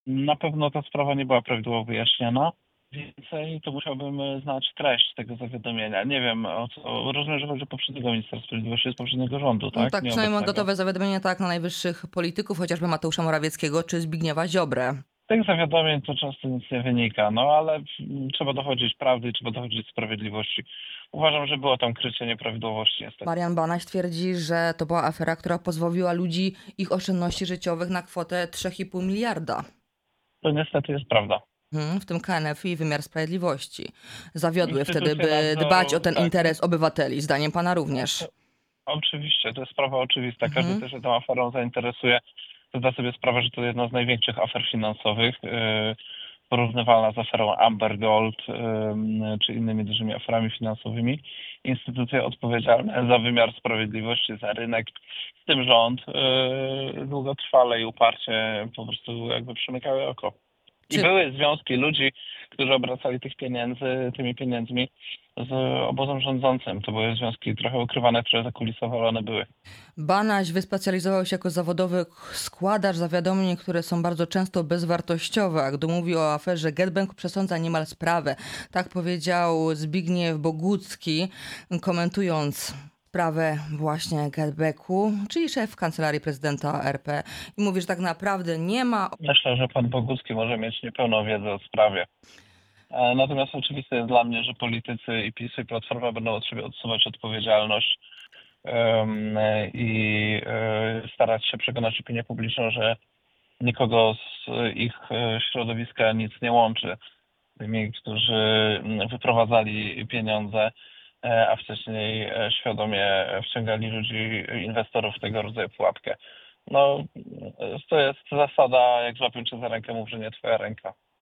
Na pewno ta sprawa nie była prawidłowo wyjaśniona. Więcej to musiałbym znać treść tego zawiadomienia. Nie wiem, o co. Rozumiem, że chodzi o poprzedniego ministra sprawiedliwości z poprzedniego rządu, No tak? tak, przynajmniej mam Nieobecnego. gotowe zawiadomienie tak na najwyższych polityków, chociażby Mateusza Morawieckiego czy Zbigniewa Ziobrę. Z tych zawiadomień to często nic nie wynika, no ale trzeba dochodzić prawdy i trzeba dochodzić sprawiedliwości. Uważam, że było tam krycie nieprawidłowości niestety. Marian Banaś twierdzi, że to była afera, która pozbawiła ludzi ich oszczędności życiowych na kwotę 3,5 miliarda. To niestety jest prawda. W tym KNF i wymiar sprawiedliwości. Zawiodły wtedy, Instytucje by dbać o nadzoru, ten tak. interes obywateli. Zdaniem pana również. Oczywiście, to jest sprawa oczywista. Każdy, Mhm. kto się tą aferą zainteresuje, to zda sobie sprawę, że to jedna z największych afer finansowych, porównywalna z aferą Amber Gold, czy innymi dużymi aferami finansowymi. Instytucje odpowiedzialne za wymiar sprawiedliwości, za rynek, w tym rząd, długotrwale i uparcie po prostu jakby przymykały oko. I Czy były związki ludzi, którzy obracali tymi pieniędzmi z obozem rządzącym. To były związki trochę ukrywane, które zakulisowo, ale one były. Banaś wyspecjalizował się jako zawodowy składacz zawiadomień, które są bardzo często bezwartościowe, a gdy mówi o aferze GetBack, przesądza niemal sprawę. Tak powiedział Zbigniew Bogucki, komentując sprawę właśnie GetBacku, czyli szef Kancelarii Prezydenta RP. I mówi, że tak naprawdę nie ma. Myślę, że pan Bogucki może mieć niepełną wiedzę o sprawie. Natomiast oczywiste jest dla mnie, że politycy i PiS i Platforma będą od siebie odsuwać odpowiedzialność i starać się przekonać opinię publiczną, że nikogo z ich środowiska nic nie łączy. Tymi, którzy wyprowadzali pieniądze, a wcześniej świadomie wciągali ludzi, inwestorów w tego rodzaju pułapkę. No, to jest zasada, jak złapią cię za rękę, mów, że nie twoja ręka.